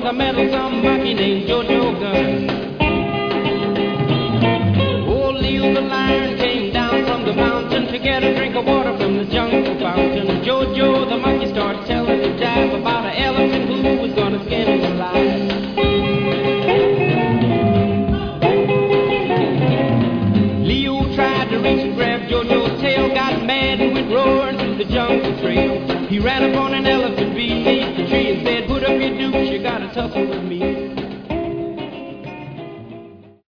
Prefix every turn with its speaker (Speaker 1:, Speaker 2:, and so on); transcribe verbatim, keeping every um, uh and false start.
Speaker 1: was a meddlesome monkey named Jojo Gunn. Old Leo the lion came down from the mountain to get a drink of water from the jungle fountain. Jojo the monkey started telling the jive about an elephant who was gonna skin him alive. Leo tried to reach and grab Jojo's tail, got mad and went roaring through the jungle trail. He ran upon an elephant beneath the tree and said, "Put up your dukes, you gotta tussle